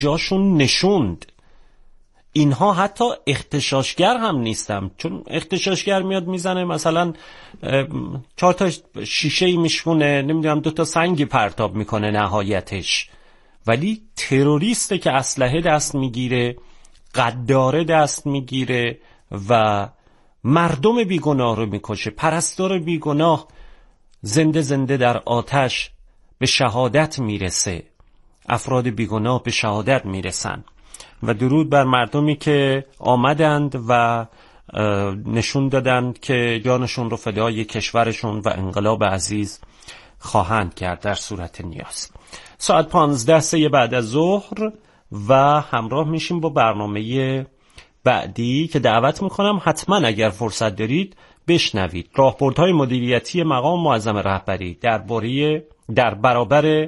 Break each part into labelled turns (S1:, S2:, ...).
S1: جاشون نشوند. اینها حتی اغتشاشگر هم نیستن، چون اغتشاشگر میاد میزنه مثلا 4 تا شیشه میشکونه، نمیدونم 2 تا سنگ پرتاب میکنه نهایتش، ولی تروریسته که اسلحه دست میگیره، غداره دست میگیره و مردم بیگناه رو میکشه. پرستار بیگناه زنده زنده در آتش به شهادت میرسه، افراد بیگناه به شهادت میرسن. و درود بر مردمی که آمدند و نشون دادند که جانشون رو فدای کشورشون و انقلاب عزیز خواهند کرد در صورت نیاز. ساعت 15 بعد از ظهر و همراه میشیم با برنامه بعدی که دعوت میکنم حتما اگر فرصت دارید بشنوید. راهبردهای مدیریتی مقام معظم رهبری در برابر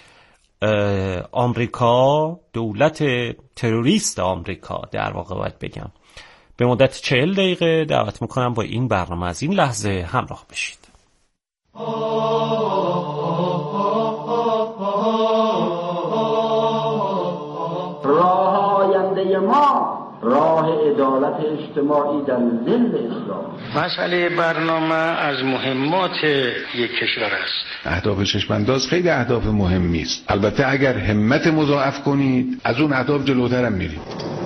S1: آمریکا، دولت تروریست آمریکا در واقع باید بگم. به مدت 40 دقیقه دعوت میکنم با این برنامه از این لحظه همراه بشید.
S2: راه آینده ما راه عدالت اجتماعی در ظل اسلام.
S3: مسئله برنامه از مهمات یک کشور است.
S4: اهداف چشمانداز خیلی اهداف مهمی است. البته اگر همت مضاعف کنید از اون اهداف جلوتر هم میرید.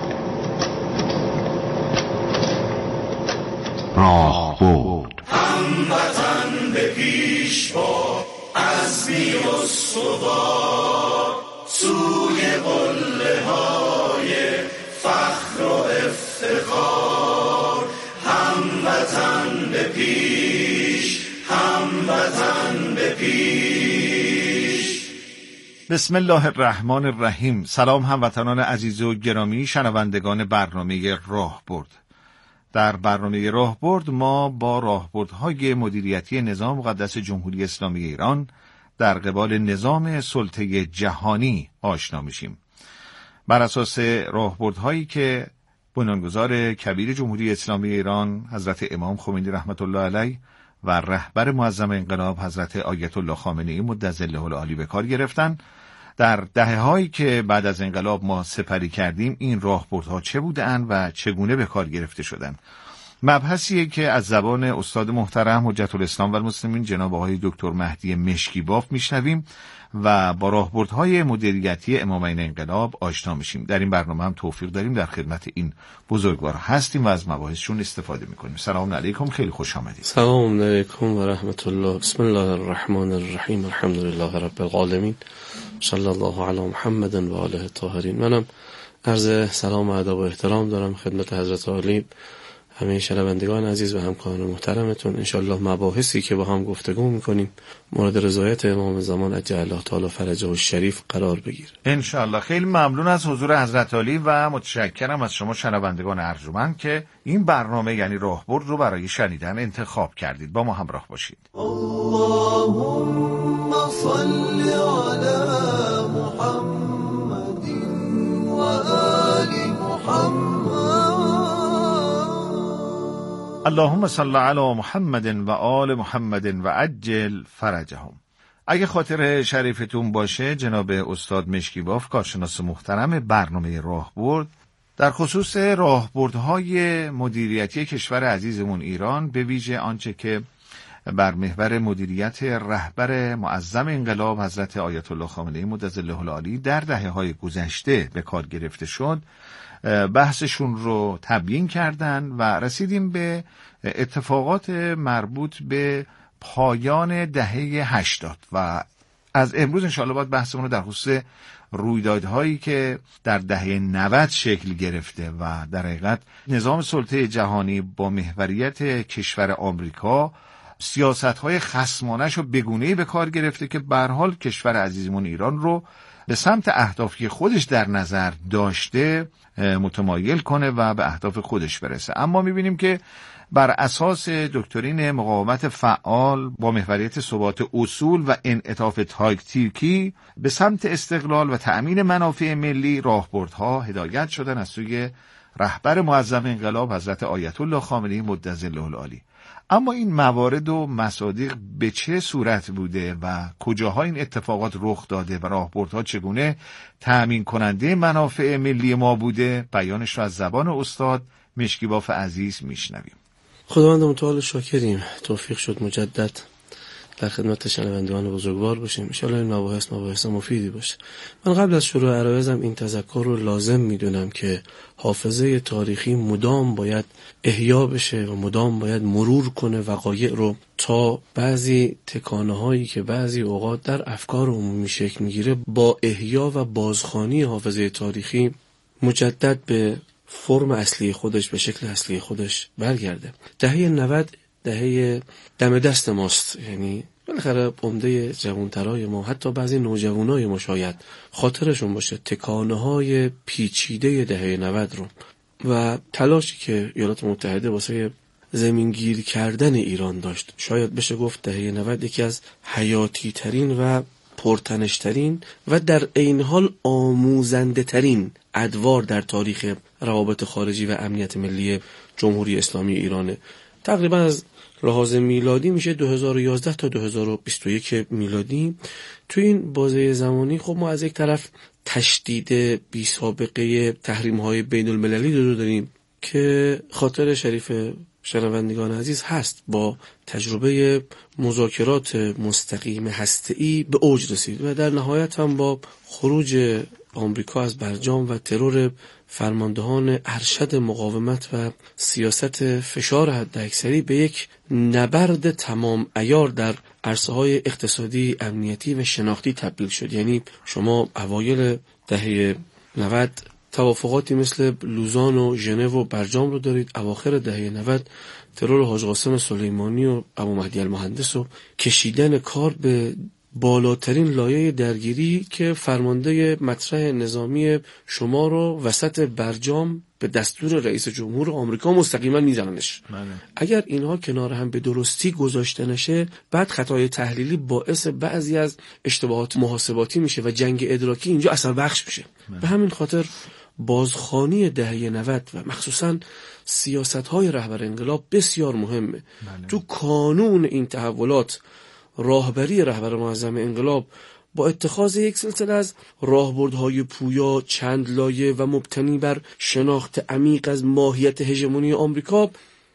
S5: راهبرد
S6: هموطن به پیش با عزمی استوار سوی قله های فخر و افتخار. هموطن به پیش، هموطن به پیش.
S7: بسم الله الرحمن الرحیم. سلام هموطنان عزیز و گرامی شنوندگان برنامه راهبرد. در برنامه راهبرد ما با راهبردهای مدیریتی نظام مقدس جمهوری اسلامی ایران در قبال نظام سلطه جهانی آشنا میشیم. بر اساس راهبردهایی که بنیانگذار کبیر جمهوری اسلامی ایران حضرت امام خمینی رحمت الله علیه و رهبر معظم انقلاب حضرت آیت الله خامنه‌ای مدظله العالی به کار گرفتن، در دهه‌هایی که بعد از انقلاب ما سپری کردیم این راهبردها چه بودند و چگونه به کار گرفته شدند. مبحثیه که از زبان استاد محترم حجت الاسلام و المسلمین جناب آقای دکتر مهدی مشکیباف میشنویم و با راهبردهای مدیریتی امامین انقلاب آشنا میشیم. در این برنامه هم توفیق داریم در خدمت این بزرگوار هستیم و از مباحثشون استفاده میکنیم. سلام علیکم، خیلی خوش آمدید.
S8: سلام علیکم و رحمت الله. بسم الله الرحمن الرحیم. الحمدلله رب العالمین. صلی الله علی محمد و آله الطاهرین. منم عرض سلام و ادب و احترام دارم خدمت حضرت عالی، همه شنوندگان عزیز و همکاران محترمتون. انشالله مباحثی که با هم گفتگو میکنیم مورد رضایت امام زمان عجل الله تعالی فرجه الشریف قرار بگیره
S7: انشالله. خیلی ممنون از حضور حضرت عالی و متشکرم از شما شنوندگان ارجمند که این برنامه یعنی راهبرد رو برای شنیدن انتخاب کردید. با ما همراه باشید.
S6: اللهم صل علی محمد و آل محمد.
S7: اللهم صل علی محمد و آل محمد و عجل فرجهم. اگه خاطر شریفتون باشه جناب استاد مشکیباف کارشناس محترم برنامه راهبرد در خصوص راهبردهای مدیریتی کشور عزیزمون ایران، به ویژه آنچه که بر محور مدیریت رهبر معظم انقلاب حضرت آیت الله خامنه‌ای مدظله العالی در دهه‌های گذشته به کار گرفته شد، بحثشون رو تبیین کردن و رسیدیم به اتفاقات مربوط به پایان دهه 80 و از امروز انشاءالله باید بحثمون رو در خصوص رویدادهایی که در دهه 90 شکل گرفته و در حقیقت نظام سلطه جهانی با محوریت کشور آمریکا سیاست‌های خصمانه‌اش رو به گونه‌ای به کار گرفته که به هر حال کشور عزیزمون ایران رو به سمت اهدافی خودش در نظر داشته متمایل کنه و به اهداف خودش برسه. اما می‌بینیم که بر اساس دکترین مقاومت فعال با محوریت ثبات اصول و انعطاف تاکتیکی به سمت استقلال و تأمین منافع ملی راهبردها هدایت شدن از سوی رهبر معظم انقلاب حضرت آیت الله خامنه‌ای مدظله العالی. اما این موارد و مصادیق به چه صورت بوده و کجاها این اتفاقات رخ داده و راهبردها چگونه تأمین کننده منافع ملی ما بوده، بیانش را از زبان استاد مشکیباف عزیز میشنویم.
S8: خداوند متعال شاکریم، توفیق شد مجدد در خدمت شنوندگان بزرگوار باشیم. ان شاء الله این مباحث مفیدی باشه. من قبل از شروع عرایزم این تذکر رو لازم میدونم که حافظه تاریخی مدام باید احیا بشه و مدام باید مرور کنه وقایع رو تا بعضی تکانه هایی که بعضی اوقات در افکار عمومی شکل میگیره با احیا و بازخوانی حافظه تاریخی مجدد به فرم اصلی خودش، به شکل اصلی خودش برگرده. دهه 90 دهه دم دست ماست، یعنی بالاخره عمده جوانترای ما، حتی بعضی نوجوانای ما شاید خاطرشون باشه تکانه‌های پیچیده دهه 90 رو و تلاشی که ایالات متحده واسه زمینگیر کردن ایران داشت. شاید بشه گفت دهه 90 یکی از حیاتی ترین و پرتنشترین و در عین حال آموزنده ترین ادوار در تاریخ روابط خارجی و امنیت ملی جمهوری اسلامی ایرانه. تقریبا از لحاظ میلادی میشه 2011 تا 2021 میلادی. تو این بازه زمانی خب ما از یک طرف تشدید بی سابقه تحریم‌های بین المللی رو داریم که خاطر شریف شنوندگان عزیز هست، با تجربه مذاکرات مستقیم هسته‌ای به اوج رسید و در نهایت هم با خروج آمریکا از برجام و ترور فرماندهان ارشد مقاومت و سیاست فشار حداکثری به یک نبرد تمام عیار در عرصه‌های اقتصادی، امنیتی و شناختی تبدیل شد. یعنی شما اوایل دهه 90 توافقاتی مثل لوزان و ژنو و برجام رو دارید، اواخر دهه 90 ترور حاج قاسم سلیمانی و ابو مهدی المهندس و کشیدن کار به بالاترین لایه درگیری که فرمانده مطرح نظامی شما رو وسط برجام به دستور رئیس جمهور آمریکا مستقیما میزننش. اگر اینها کنار هم به درستی گذاشته نشه، بعد خطای تحلیلی باعث بعضی از اشتباهات محاسباتی میشه و جنگ ادراکی اینجا اثر بخش میشه. به همین خاطر بازخوانی دهه 90 و مخصوصا سیاست‌های رهبر انقلاب بسیار مهمه. تو کانون این تحولات راهبری رهبر معظم انقلاب با اتخاذ یک سلسله از راهبردهای پویا، چند لایه و مبتنی بر شناخت عمیق از ماهیت هژمونی آمریکا،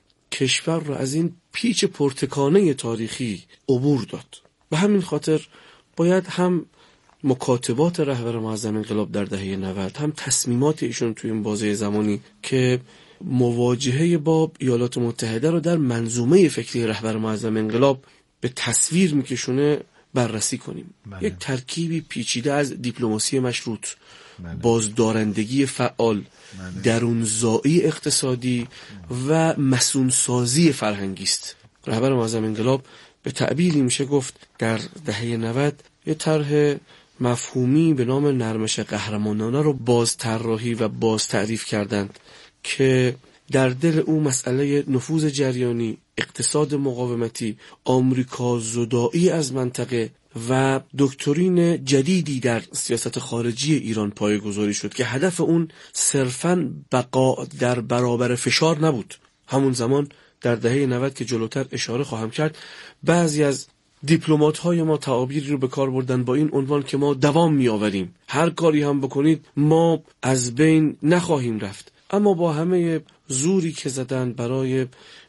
S8: کشور را از این پیچ پرتکانه تاریخی عبور داد. به همین خاطر باید هم مکاتبات رهبر معظم انقلاب در دهه 90 هم تصمیمات ایشون توی این بازه زمانی که مواجهه با ایالات متحده رو در منظومه فکری رهبر معظم انقلاب به تصویر میکشونه بررسی کنیم. یک ترکیبی پیچیده از دیپلماسی مشروط، بازدارندگی فعال، درونزایی اقتصادی و مسئولسازی فرهنگی است. رهبر معظم انقلاب به تعبیری میشه گفت در دهه 90 یه طرح مفهومی به نام نرمش قهرمانانه رو باز طراحی و باز تعریف کردند که در دل او مسئله نفوذ جریانی، اقتصاد مقاومتی، آمریکا زدایی از منطقه و دکترین جدیدی در سیاست خارجی ایران پایه‌گذاری شد که هدف اون صرفاً بقا در برابر فشار نبود. همون زمان در دهه 90 که جلوتر اشاره خواهم کرد، بعضی از دیپلمات‌های ما تعابیری رو به کار بردن با این عنوان که ما دوام می‌آوریم، هر کاری هم بکنید ما از بین نخواهیم رفت. اما با همه زوری که زدن برای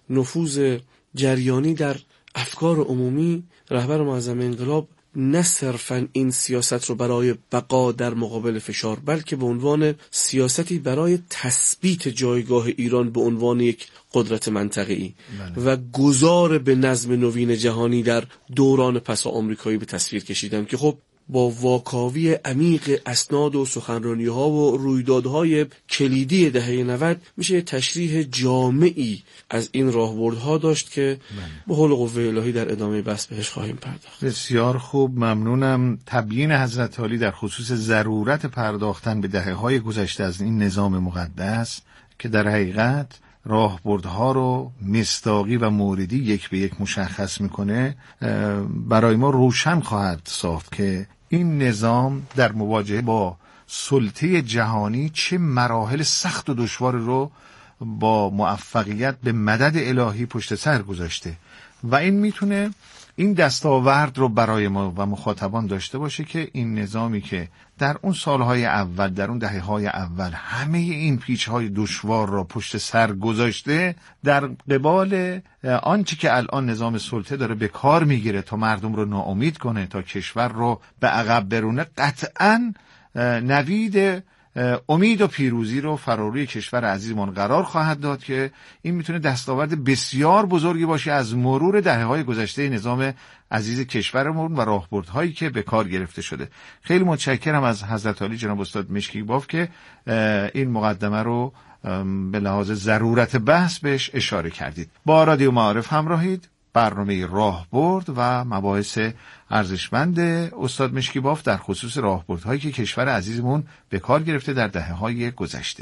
S8: نفوذ جریانی در افکار عمومی، رهبر معظم انقلاب نه صرفاً این سیاست رو برای بقا در مقابل فشار، بلکه به عنوان سیاستی برای تثبیت جایگاه ایران به عنوان یک قدرت منطقه‌ای و گذار به نظم نوین جهانی در دوران پس آمریکایی به تصویر کشیدن که خب با واکاوی عمیق اسناد و سخنرانی‌ها و رویدادهای کلیدی دهه 90 میشه تشریح جامعی از این راهبردها داشت که به حول قوه الهی در ادامه بحث بهش خواهیم پرداخت.
S7: بسیار خوب، ممنونم. تبیین حضرت عالی در خصوص ضرورت پرداختن به دهه‌های گذشته از این نظام مقدس که در حقیقت راهبردها رو مصداقی و موردی یک به یک مشخص میکنه، برای ما روشن خواهد ساخت که این نظام در مواجهه با سلطه جهانی چه مراحل سخت و دشوار رو با موفقیت به مدد الهی پشت سر گذاشته و این میتونه این دستاورد رو برای ما و مخاطبان داشته باشه که این نظامی که در اون سالهای اول، در اون دهه‌های اول همه این پیچ‌های دشوار را پشت سر گذاشته، در قبال آنچه که الان نظام سلطه داره به کار میگیره تا مردم رو ناامید کنه، تا کشور رو به عقب برونه، قطعاً نوید امید و پیروزی رو فراروی کشور عزیزمون قرار خواهد داد که این میتونه دستاورد بسیار بزرگی باشه از مرور دهه‌های گذشته نظام عزیز کشورمون و راهبردهایی که به کار گرفته شده. خیلی متشکرم از حضرت عالی جناب استاد مشکیباف که این مقدمه رو به لحاظ ضرورت بحث بهش اشاره کردید. با رادیو معارف همراهید. برنامه راهبرد و مباحث ارزشمند استاد مشکیباف در خصوص راهبردهایی که کشور عزیزمون به کار گرفته در دهه‌های گذشته.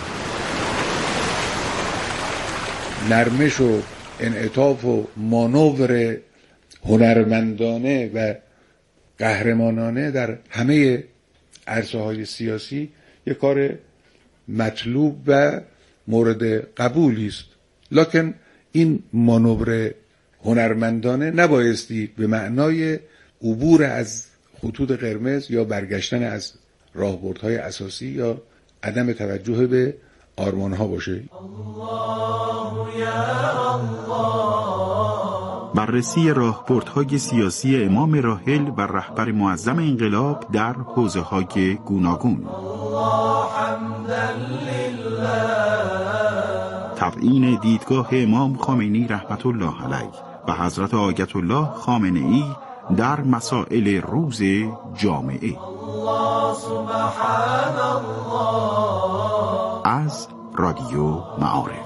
S4: نرمش و انعطاف و مانور هنرمندانه و قهرمانانه در همه عرصه‌های سیاسی یک کار مطلوب و مورد قبولی است، لکن این مانور هنرمندانه نبایستی به معنای عبور از خطوط قرمز یا برگشتن از راهبردهای اساسی یا عدم توجه به آرمانها باشه.
S5: بررسی راهبردهای سیاسی امام راحل و رهبر معظم انقلاب در حوزه‌های گوناگون. تبیین دیدگاه امام خامنه‌ای رحمت الله علیه و حضرت آیت الله خامنه‌ای در مسائل روز جامعه. از رادیو معارف.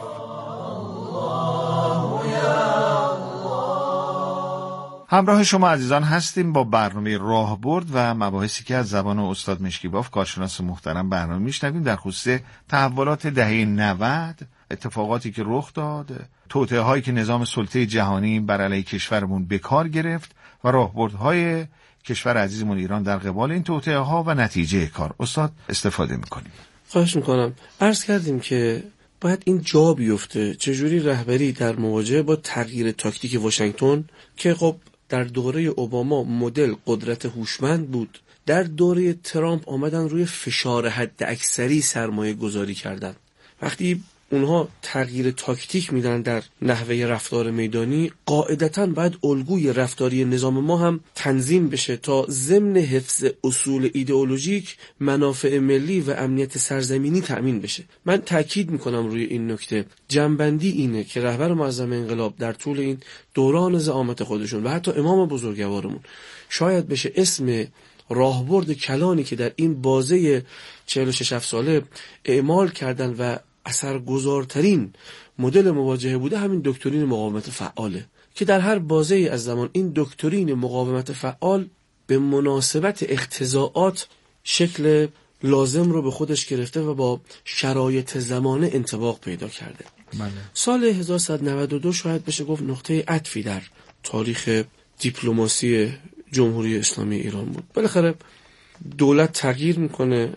S7: همراه شما عزیزان هستیم با برنامه راهبرد و مباحثی که از زبان استاد مشکیباف کارشناس محترم برنامه میشنویم در خصوص تحولات دهه 90، اتفاقاتی که رخ داد، توطئه هایی که نظام سلطه جهانی بر علیه کشورمون به کار گرفت و راهبردهای کشور عزیزمون ایران در قبال این توطئه ها و نتیجه کار. استاد استفاده میکنیم.
S8: خواهش میکنم. عرض کردیم که باید این جا بیفته چجوری رهبری در مواجهه با تغییر تاکتیک واشنگتن که خب در دوره اوباما مدل قدرت هوشمند بود، در دوره ترامپ آمدن روی فشار حد اکثری سرمایه گذاری کردن. وقتی اونها تغییر تاکتیک میدن در نحوه رفتار میدانی، قاعدتاً باید الگوی رفتاری نظام ما هم تنظیم بشه تا ضمن حفظ اصول ایدئولوژیک منافع ملی و امنیت سرزمینی تأمین بشه. من تاکید میکنم روی این نکته. جنبندی اینه که رهبر معظم انقلاب در طول این دوران زعامت خودشون و حتی امام بزرگوارمون شاید بشه اسم راهبرد کلانی که در این بازه 46 ساله اعمال کردن و اثرگذارترین مدل مواجهه بوده، همین دکترین مقاومت فعاله که در هر بازه از زمان این دکترین مقاومت فعال به مناسبت اقتضاعات شکل لازم رو به خودش گرفته و با شرایط زمانه انطباق پیدا کرده. سال 1192 شاید بشه گفت نقطه عطفی در تاریخ دیپلماسی جمهوری اسلامی ایران بود. بالاخره دولت تغییر میکنه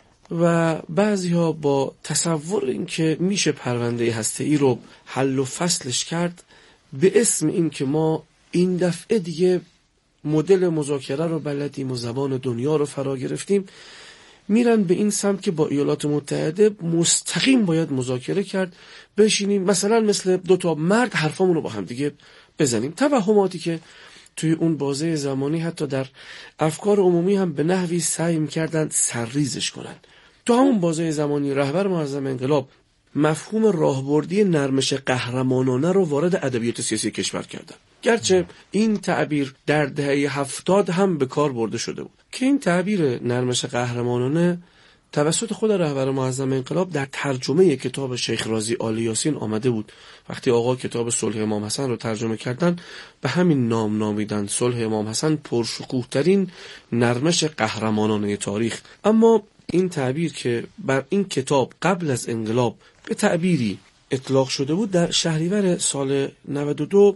S8: و بعضی ها با تصور این که میشه پرونده هسته‌ای رو حل و فصلش کرد، به اسم این که ما این دفعه دیگه مدل مذاکره رو بلدیم و زبان دنیا رو فرا گرفتیم، میرن به این سمت که با ایالات متحده مستقیم باید مذاکره کرد، بشینیم مثلا مثل دوتا مرد حرفامون رو با هم دیگه بزنیم. توهماتی که توی اون بازه زمانی حتی در افکار عمومی هم به نحوی سعی می‌کردن سرریزش کنن. تو همون بازه زمانی رهبر معظم انقلاب مفهوم راهبردی نرمش قهرمانانه رو وارد ادبیات سیاسی کشور کردن. گرچه این تعبیر در دهه 70 هم به کار برده شده بود که این تعبیر نرمش قهرمانانه توسط خود رهبر معظم انقلاب در ترجمه کتاب شیخ رازی آل یاسین آمده بود. وقتی آقا کتاب صلح امام حسن رو ترجمه کردن به همین نام نامیدن، صلح امام حسن پرشکوه ترین نرمش قهرمانانه تاریخ. اما این تعبیر که بر این کتاب قبل از انقلاب به تعبیری اطلاق شده بود، در شهریور سال 92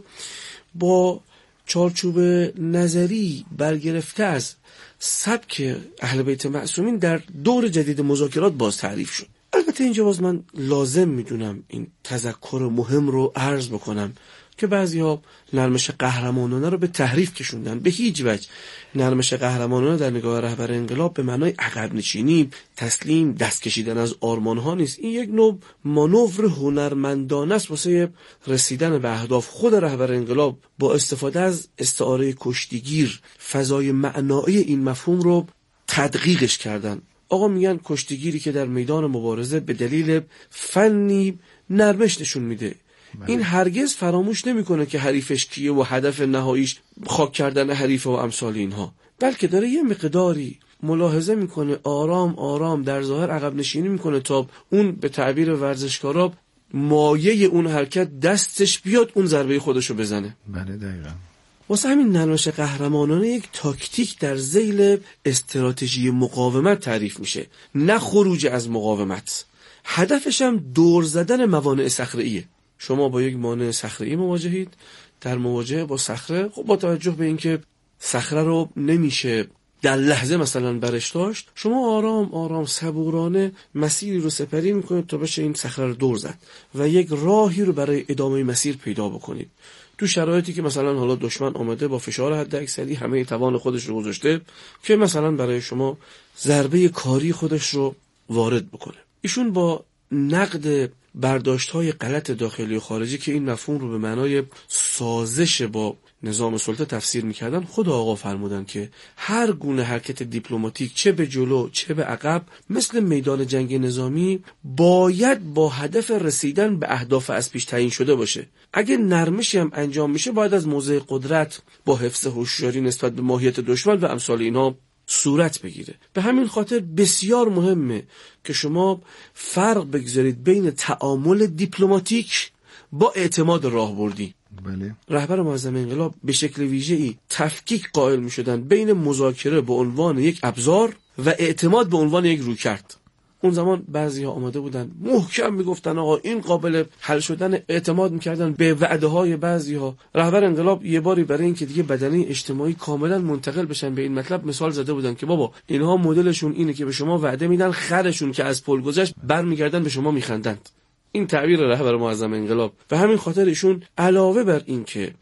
S8: با چارچوب نظری برگرفته از سبک اهل بیت معصومین در دور جدید مذاکرات باز تعریف شد. البته اینجا باز من لازم میدونم این تذکر مهم رو عرض بکنم که بعضی‌ها نرمش قهرمانانه رو به تحریف کشوندن. به هیچ وجه نرمش قهرمانانه در نگاه رهبر انقلاب به معنای عقب نشینی، تسلیم، دست کشیدن از آرمان‌ها نیست. این یک نوع مانور هنرمندانه است واسه رسیدن به اهداف. خود رهبر انقلاب با استفاده از استعاره کشتیگیر فضای معنایی این مفهوم رو تدقیقش کردن. آقا میگن کشتیگیری که در میدان مبارزه به دلیل فنی نرمش نشون میده. این هرگز فراموش نمیکنه که حریفش کیه و هدف نهاییش خاک کردن حریف و امثال اینها، بلکه داره یه مقداری ملاحظه میکنه، آرام آرام در ظاهر عقب نشینی میکنه تا اون به تعبیر ورزشکارا مایه اون حرکت دستش بیاد اون ضربه خودشو بزنه.
S7: بله دقیقاً.
S8: واسه همین نرمش قهرمانانه یک تاکتیک در ذیل استراتژی مقاومت تعریف میشه، نه خروج از مقاومت. هدفش هم دور زدن موانع صخره‌ایه. شما با یک مانع صخره‌ای مواجهید، در مواجهه با صخره خب با توجه به اینکه صخره رو نمیشه در لحظه مثلا برش داشت، شما آرام آرام صبورانه مسیری رو سپری میکنید تا بشه این صخره رو دور زد و یک راهی رو برای ادامه مسیر پیدا بکنید. تو شرایطی که مثلا حالا دشمن آمده با فشار حداکثری همه توان خودش رو گذاشته که مثلا برای شما ضربه کاری خودش رو وارد بکنه. ایشون با نقد برداشت‌های غلط داخلی و خارجی که این مفهوم رو به معنای سازش با نظام سلطه تفسیر می‌کردن، خود آقا فرمودن که هر گونه حرکت دیپلماتیک چه به جلو چه به عقب مثل میدان جنگ نظامی باید با هدف رسیدن به اهداف از پیش تعیین شده باشه. اگه نرمشی هم انجام میشه باید از موضع قدرت با حفظ هوشیاری نسبت به ماهیت دشمن و امثال اینها صورت بگیره. به همین خاطر بسیار مهمه که شما فرق بگذارید بین تعامل دیپلماتیک با اعتماد راهبردی.
S7: بله.
S8: رهبر معظم انقلاب به شکل ویژه‌ای تفکیک قائل می‌شدن بین مذاکره به عنوان یک ابزار و اعتماد به عنوان یک رویکرد. اون زمان بعضی‌ها آمده بودن محکم میگفتن آقا این قابل حل شدن، اعتماد میکردن به وعده‌های بعضی‌ها. رهبر انقلاب یه باری برای اینکه دیگه بدنه اجتماعی کاملا منتقل بشن به این مطلب مثال زده بودن که بابا اینها مدلشون اینه که به شما وعده میدن، خرشون که از پل گذشت برمیگردن به شما میخندند. این تعبیر رهبر معظم انقلاب. و همین خاطر ایشون علاوه بر این که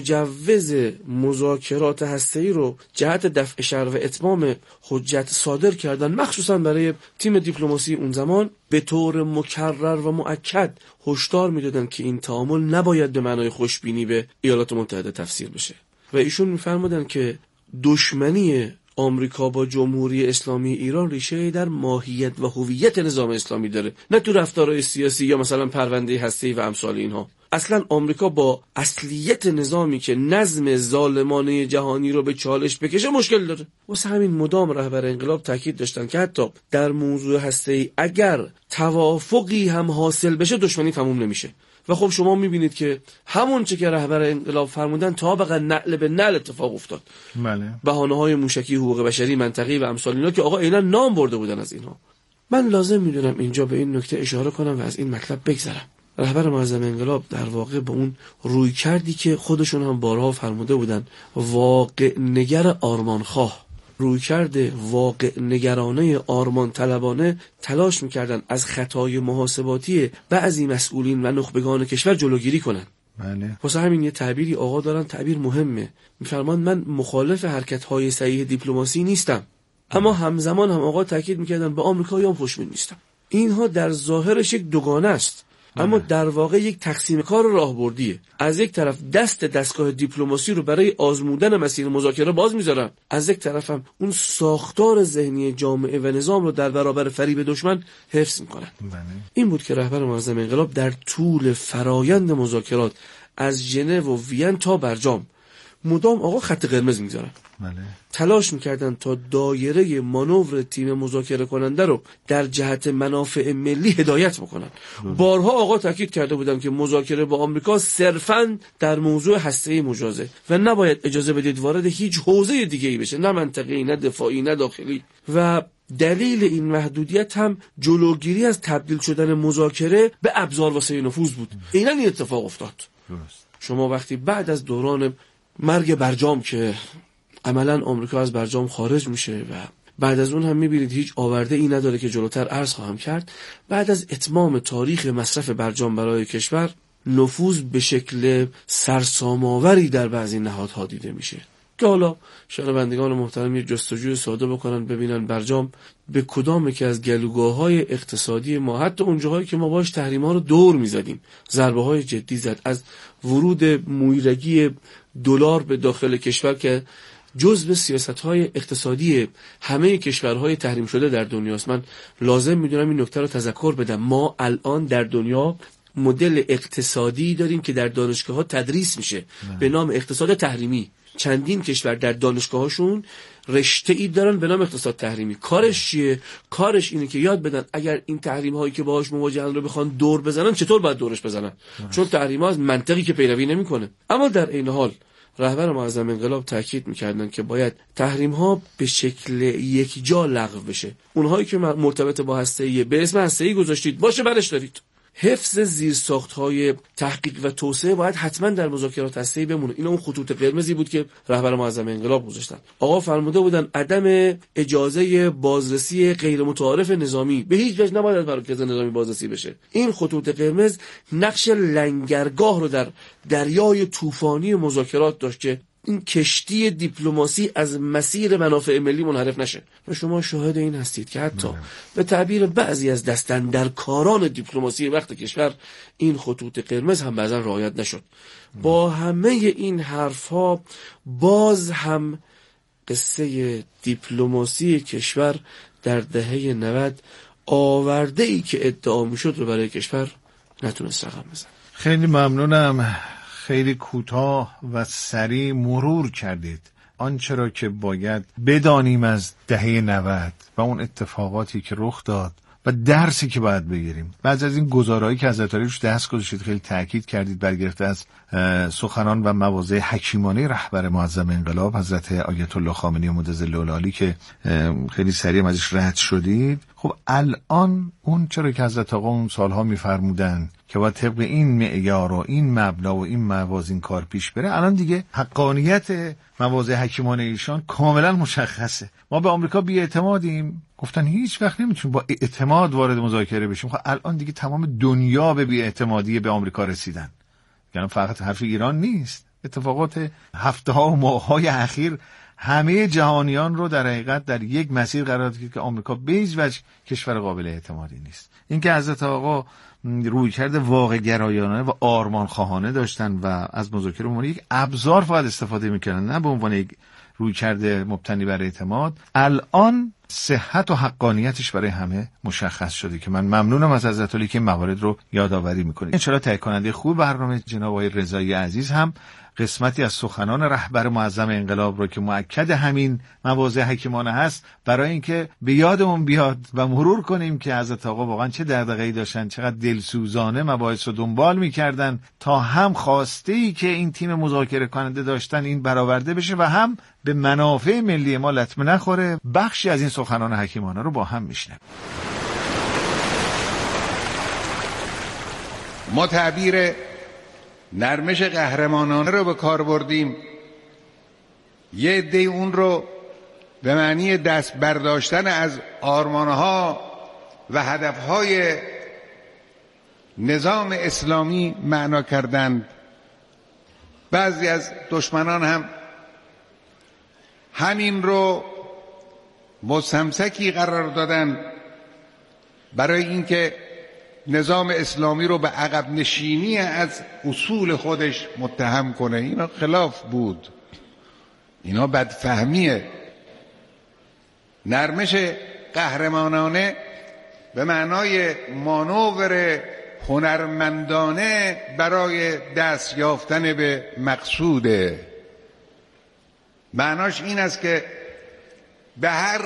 S8: مجوز مذاکرات هسته‌ای رو جهت دفع شر و اتمام حجت صادر کردن، مخصوصا برای تیم دیپلماسی اون زمان، به طور مکرر و مؤکد هشدار میدادن که این تعامل نباید به معنای خوشبینی به ایالات متحده تفسیر بشه. و ایشون میفرمودن که دشمنی آمریکا با جمهوری اسلامی ایران ریشه در ماهیت و هویت نظام اسلامی داره، نه تو رفتارهای سیاسی یا مثلا پرونده هسته‌ای و امثال اینها. اصلا آمریکا با اصلیت نظامی که نظم ظالمانه جهانی رو به چالش بکشه مشکل داره. واسه همین مدام رهبر انقلاب تاکید داشتن که حتی در موضوع هسته‌ای اگر توافقی هم حاصل بشه دشمنی تموم نمیشه. و خب شما میبینید که همون چه که رهبر انقلاب فرمودن طابق نعل به نعل اتفاق افتاد.
S7: بله.
S8: بهانه‌های موشکی، حقوق بشری، منطقی و امثال اینا که آقا اینا نام برده بودن از اینها. من لازم میدونم اینجا به این نکته اشاره کنم و از این مطلب بگذرم. رهبر معظم انقلاب در واقع به اون روی کردی که خودشون هم بارها فرموده بودن، واقع نگر آرمانخواه، روی کرده واقع نگرانه آرمان طلبانه، تلاش میکردن از خطای محاسباتی بعضی مسئولین و نخبگان کشور جلوگیری کنن.
S7: بله.
S8: واسه همین یه تعبیری آقا دارن، تعبیر مهمه. میفرمان من مخالف حرکت‌های صحیح دیپلماسی نیستم، اما همزمان هم آقا تاکید میکردن به آمریکایی‌ها خوشبین نیستم. اینها در ظاهرش یک دوگانه است، اما در واقع یک تقسیم کار راهبردیه. از یک طرف دستگاه دیپلماسی رو برای آزمودن مسیر مذاکره باز میذارن، از یک طرف هم اون ساختار ذهنی جامعه و نظام رو در برابر فریب دشمن حفظ میکنن. این بود که رهبر معظم انقلاب در طول فرایند مذاکرات از ژنو و وین تا برجام مدام آقا خط قرمز میذارن. تلاش میکردن تا دایره مانور تیم مذاکره کننده رو در جهت منافع ملی هدایت بکنن. بارها آقا تاکید کرده بودن که مذاکره با آمریکا صرفاً در موضوع هسته‌ای مجازه و نباید اجازه بدید وارد هیچ حوزه دیگه‌ای بشه، نه منطقی، نه دفاعی، نه داخلی. و دلیل این محدودیت هم جلوگیری از تبدیل شدن مذاکره به ابزار واسه نفوذ بود. عیناً این اتفاق افتاد. شما وقتی بعد از دوران مرگ برجام که عملاً آمریکا از برجام خارج میشه و بعد از اون هم میبینید هیچ آورده ای نداره که جلوتر عرض خواهم کرد. بعد از اتمام تاریخ مصرف برجام برای کشور، نفوذ به شکل سرسام‌آوری در بعضی نهادها دیده میشه که حالا شنوندگان محترم یه جستجوی ساده بکنن ببینن برجام به کدام که از گلوگاه‌های اقتصادی ما، حتی اونجاهایی که ما باش تحریم‌ها رو دور می‌زدیم، ضربه‌های جدی زد. از ورود مویرگی دلار به داخل کشور که جزء سیاست‌های اقتصادی همه کشورهای تحریم شده در دنیاست. من لازم می‌دونم این نکته رو تذکر بدم. ما الان در دنیا مدل اقتصادی داریم که در دانشگاه‌ها تدریس میشه به نام اقتصاد تحریمی. چندین کشور در دانشگاهاشون رشته‌ای دارن به نام اقتصاد تحریمی. کارش چیه؟ کارش اینه که یاد بدن اگر این تحریم هایی که باهاش مواجهن رو بخوان دور بزنن چطور باید دورش بزنن، چون تحریم ها از منطقی که پیروی نمیکنه. اما در این حال رهبر معظم انقلاب تاکید میکردن که باید تحریم ها به شکل یک جا لغو بشه. اونهایی که مرتبط با هسته‌ای به اسم هسته‌ای گذاشتید باشه برش دارید. حفظ زیرساخت‌های تحقیق و توسعه باید حتما در مذاکرات هسته‌ای بمونه. این اون خطوط قرمزی بود که رهبر معظم انقلاب گذاشتن. آقا فرموده بودن عدم اجازه بازرسی غیر متعارف نظامی به هیچ وجه نباید از مراکز نظامی بازرسی بشه. این خطوط قرمز نقش لنگرگاه رو در دریای طوفانی مذاکرات داشت که این کشتی دیپلماسی از مسیر منافع ملی منحرف نشه. و شما شاهد این هستید که حتی به تعبیر بعضی از دستاندرکاران دیپلماسی وقت کشور این خطوط قرمز هم بعضا رعایت نشد. با همه این حرفها باز هم قصه دیپلماسی کشور در دهه 90 آورده ای که ادعا میشد رو برای کشور نتونست رقم بزنه.
S7: خیلی ممنونم. خیلی کوتاه و سریع مرور کردید آنچه را که باید بدانیم از دهه 90 و اون اتفاقاتی که رخ داد و درسی که باید بگیریم. بعضی از این گزارهایی که حضرت علی روش دست گذاشتید خیلی تاکید کردید، برگرفته از سخنان و مواضع حکیمانه رهبر معظم انقلاب حضرت آیت الله خامنه‌ای مدظل العالی که خیلی سریع ازش رد شدید. خب الان اون چرا که حضرت آقا اون سالها میفرمودن که باید طبق این معیار و این مبنا و این موازین کار پیش بره، الان دیگه حقانیت مواضع حکیمانه ایشان کاملا مشخصه. ما به آمریکا بی‌اعتمادیم، گفتن هیچ وقت نمیتونیم با اعتماد وارد مذاکره بشیم. خب الان دیگه تمام دنیا به بی‌اعتمادی به آمریکا رسیدن. یعنی فقط حرف ایران نیست، اتفاقات هفته‌ها و ماه‌های اخیر همه جهانیان رو در حقیقت در یک مسیر قرار داد که آمریکا به هیچ وجه کشور قابل اعتمادی نیست. اینکه حضرت آقا رویکرد واقع گرایانه و آرمان خواهانه داشتن و از مذاکره عنوان یک ابزار فقط استفاده میکردن، نه به عنوان یک رویکرد مبتنی بر اعتماد، الان صحت و حقانیتش برای همه مشخص شده که من ممنونم از حضرت علی که موارد رو یادآوری میکنید. ان شاءالله تهیه کننده خوب برنامه جناب آقای رضایی عزیز هم قسمتی از سخنان رهبر معظم انقلاب رو که مؤکد همین مواضع حکیمانه هست برای اینکه به یادمون بیاد و مرور کنیم که حضرت آقا واقعا چه دغدغه‌ای داشتن، چقدر دلسوزانه مباحث رو دنبال می‌کردن تا هم خواسته‌ای که این تیم مذاکره کننده داشتن این برآورده بشه و هم به منافع ملی ما لطمه نخوره. بخشی از این سخنان حکیمانه رو با هم میشنویم.
S4: ما تعبیر نرمش قهرمانانه رو به کار بردیم، یه عده اون رو به معنی دست برداشتن از آرمانها و هدفهای نظام اسلامی معنا کردند. بعضی از دشمنان هم همین رو مستمسکی قرار دادن برای اینکه نظام اسلامی رو به عقب نشینی از اصول خودش متهم کنه. اینا خلاف بود، اینا بدفهمیه. نرمش قهرمانانه به معنای مانور هنرمندانه برای دست یافتن به مقصوده. معناش این است که به هر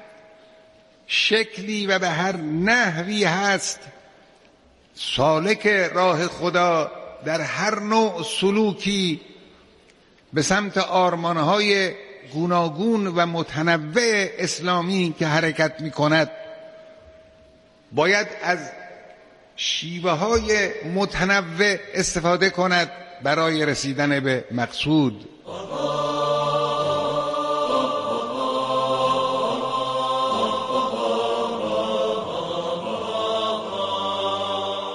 S4: شکلی و به هر نحوی هست سالک راه خدا در هر نوع سلوکی به سمت آرمانهای گوناگون و متنوع اسلامی که حرکت می کند باید از شیوه های متنوع استفاده کند برای رسیدن به مقصود.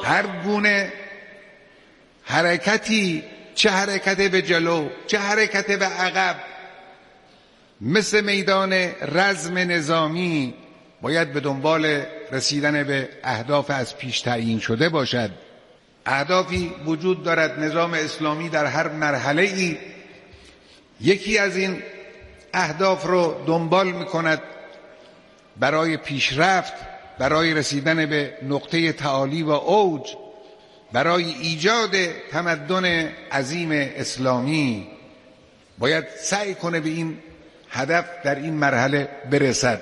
S4: هر گونه حرکتی، چه حرکت به جلو چه حرکت به عقب، مثل میدان رزم نظامی باید به دنبال رسیدن به اهداف از پیش تعیین شده باشد. اهدافی وجود دارد. نظام اسلامی در هر مرحله‌ای یکی از این اهداف رو دنبال می‌کند برای پیشرفت، برای رسیدن به نقطه تعالی و اوج، برای ایجاد تمدن عظیم اسلامی باید سعی کنه به این هدف در این مرحله برسد.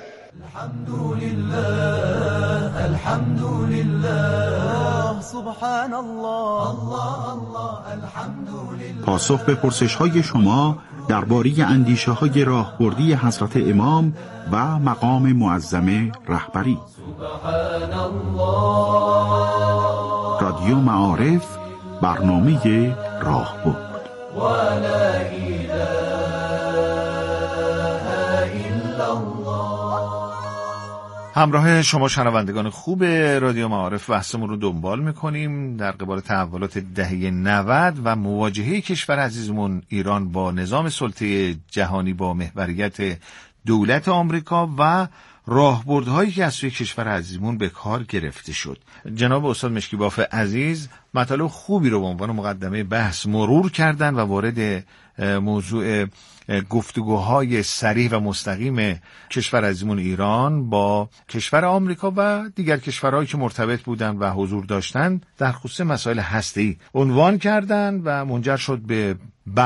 S6: الحمدلله سبحان الله الله الحمدلله.
S5: پاسخ به پرسش‌های شما درباره اندیشه‌های راهبردی حضرت امام و مقام معظم رهبری.
S6: سبحان الله.
S5: رادیو معارف، برنامه راهبرد.
S6: ولا اله الا الله.
S7: همراه شما شنوندگان خوب رادیو معارف بحثمون رو دنبال میکنیم در قبال تحولات دهه 90 و مواجهه کشور عزیزمون ایران با نظام سلطه جهانی با محوریت دولت آمریکا و راهبردهایی که از سوی کشور عزیزمون به کار گرفته شد. جناب استاد مشکیباف عزیز مطالب خوبی رو به عنوان مقدمه بحث مرور کردن و وارد موضوع گفتگوهای صریح و مستقیم کشور عزیزمون ایران با کشور آمریکا و دیگر کشورهایی که مرتبط بودند و حضور داشتند در خصوص مسائل هسته‌ای عنوان کردند و منجر شد به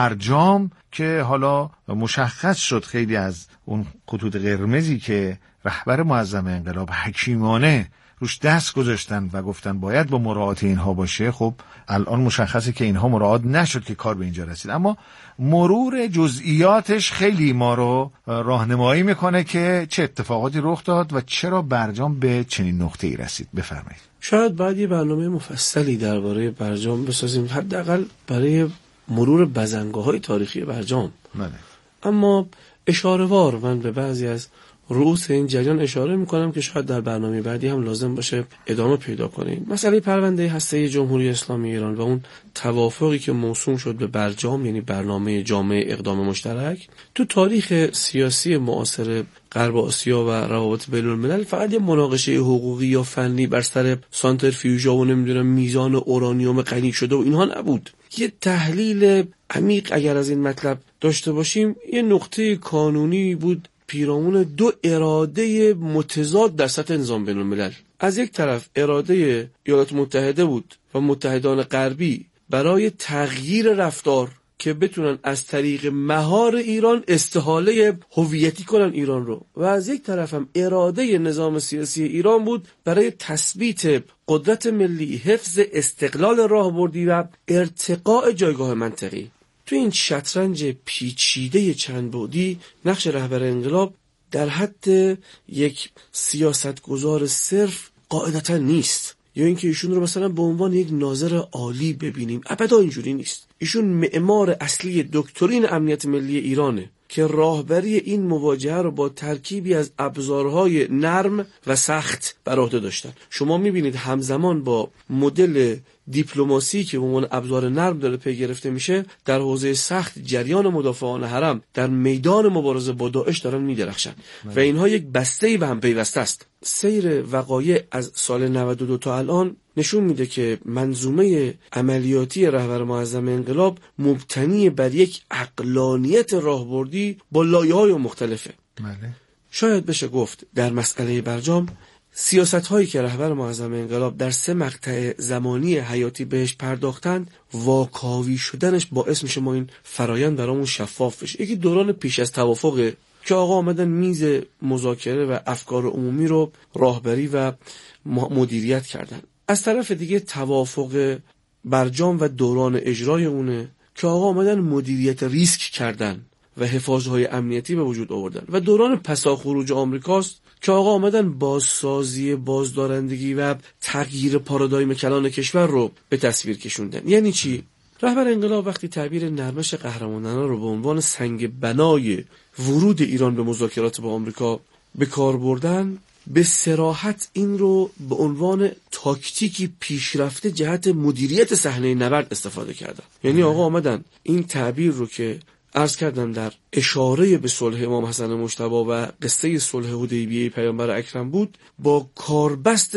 S7: برجام که حالا مشخص شد خیلی از اون خطوط قرمزی که رهبر معظم انقلاب حکیمانه روش دست گذاشتن و گفتن باید با مراعات اینها باشه. خب الان مشخصه که اینها مراعات نشد که کار به اینجا رسید، اما مرور جزئیاتش خیلی ما رو راهنمایی میکنه که چه اتفاقاتی رخ داد و چرا برجام به چنین نقطه‌ای رسید. بفرمایید.
S8: شاید بعد یه برنامه مفصلی درباره برجام بسازیم، حداقل برای مرور بزنگاه‌های تاریخی برجام.
S7: بله.
S8: اما اشاره‌وار من به بعضی از رؤوس این جریان اشاره میکنم که شاید در برنامه بعدی هم لازم باشه ادامه پیدا کنیم. مسئله پرونده هسته جمهوری اسلامی ایران و اون توافقی که موسوم شد به برجام، یعنی برنامه جامع اقدام مشترک، تو تاریخ سیاسی معاصر غرب آسیا و روابط بین الملل فقط یه مناقشه حقوقی یا فنی بر سر سانترفیوژا و نمیدونم میزان اورانیوم غنی شده و اینها نبود. یه تحلیل عمیق اگر از این مطلب داشته باشیم، یه نقطه کانونی بود پیرامون دو اراده متضاد در سطح نظام بین الملل. از یک طرف اراده ایالات متحده بود و متحدان غربی برای تغییر رفتار که بتونن از طریق مهار ایران استحاله هویتی کنن ایران رو، و از یک طرف هم اراده نظام سیاسی ایران بود برای تثبیت قدرت ملی، حفظ استقلال راهبردی و ارتقاء جایگاه منطقی. تو این شطرنج پیچیده چند بعدی نقش رهبر انقلاب در حد یک سیاستگزار صرف قاعدتا نیست، یا اینکه ایشون رو مثلا به عنوان یک ناظر عالی ببینیم. ابدا اینجوری نیست. ایشون معمار اصلی دکترین امنیت ملی ایرانه که راهبری این مواجهه رو با ترکیبی از ابزارهای نرم و سخت بر عهده داشتن. شما میبینید همزمان با مدل دیپلماسی که به عنوان ابزار نرم داره پی گرفته میشه، در حوزه سخت جریان مدافعان حرم در میدان مبارزه با داعش دارن میدرخشن و اینها یک بسته‌ای به هم پیوسته است. سیر وقایع از سال 92 تا الان نشون میده که منظومه عملیاتی رهبر معظم انقلاب مبتنی بر یک عقلانیت راهبردی با لایه‌های مختلفه.
S7: بله.
S8: شاید بشه گفت در مسئله برجام سیاست‌هایی که رهبر معظم انقلاب در 3 مقطع زمانی حیاتی بهش پرداختند، واکاوی شدنش باعث میشه ما این فرایند برامون شفاف بشه. یکی دوران پیش از توافق که آقا آمدن میز مذاکره و افکار عمومی رو راهبری و مدیریت کردن. از طرف دیگه توافق برجام و دوران اجرای اونه که آقا آمدن مدیریت ریسک کردن و حفاظهای امنیتی به وجود آوردن. و دوران پسا خروج آمریکاست که آقا آمدن بازسازی، بازدارندگی و تغییر پارادایم کلان کشور رو به تصویر کشوندن. یعنی چی؟ رهبر انقلاب وقتی تعبیر نرمش قهرمانانه رو به عنوان سنگ بنای ورود ایران به مذاکرات با آمریکا به کار بردن، به صراحت این رو به عنوان تاکتیکی پیشرفته جهت مدیریت صحنه نبرد استفاده کردن. یعنی آقا آمدن این تعبیر رو که عرض کردم در اشاره به صلح امام حسن مجتبی و قصه صلح حدیبیه پیامبر اکرم بود، با کاربست